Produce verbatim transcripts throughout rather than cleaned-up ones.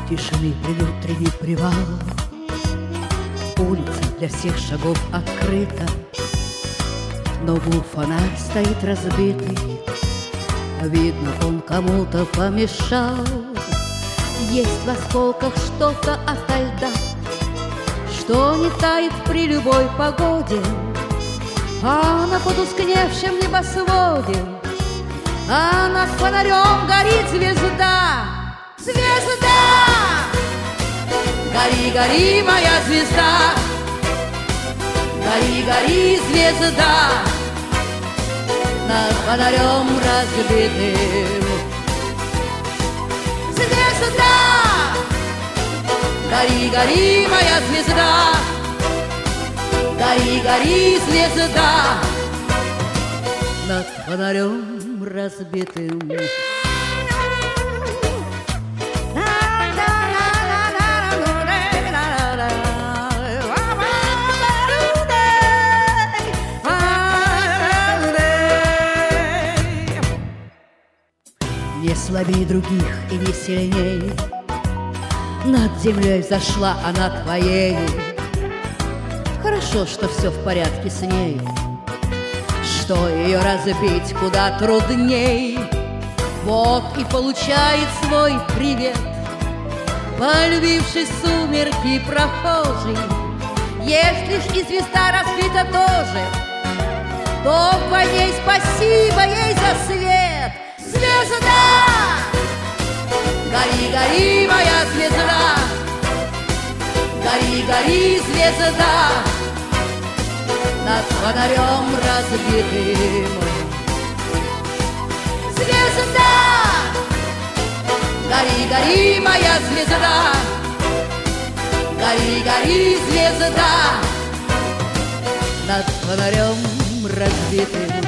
Тишины предутренний привал, улица для всех шагов открыта. На углу фонарь стоит разбитый, видно, он кому-то помешал. Есть в осколках что-то ото льда, что не тает при любой погоде. А на потускневшем небосводе, а над фонарем горит звезда. Звезда! Гори, гори, моя звезда! Гори, гори, звезда! Над фонарем разбитым. Звезда! Гори, гори, моя звезда! Гори, гори, звезда! Над фонарем разбитым. Не слабей других и не сильней, над землей зашла она твоей. Хорошо, что все в порядке с ней, что ее разбить куда трудней. Вот и получает свой привет полюбивший сумерки прохожий. Если ж и звезда разбита тоже, то вдвойне спасибо ей за свет. Звезда! Гори, гори, моя звезда! Гори, гори, звезда! Над фонарем разбитым. Звезда! Гори, гори, моя звезда! Гори, гори, звезда! Над фонарем разбитым.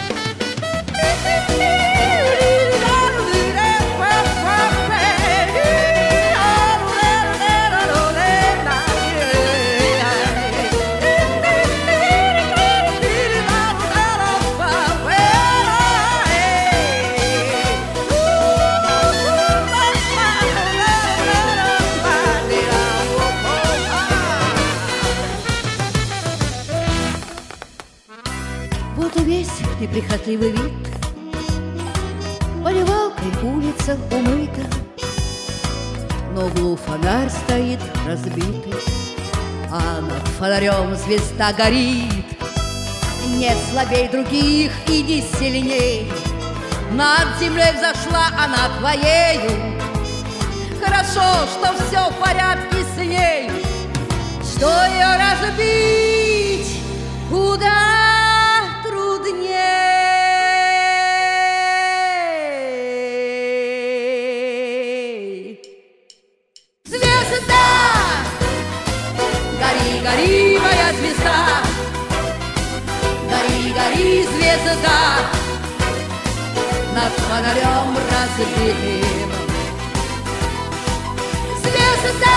Вот и весь неприхотливый вид, поливалкой улица умыта, на углу фонарь стоит разбитый, а над фонарем звезда горит. Не слабей других и не сильней, над землей взошла она твоею. Хорошо, что все в порядке с ней, что ее разбить куда гори, моя звезда! Гори, гори, звезда! Над фонарем разбитым. Звезда!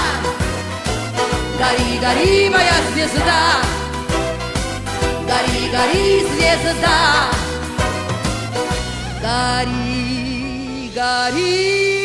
Гори, гори, моя звезда! Гори, гори, звезда! Гори, гори!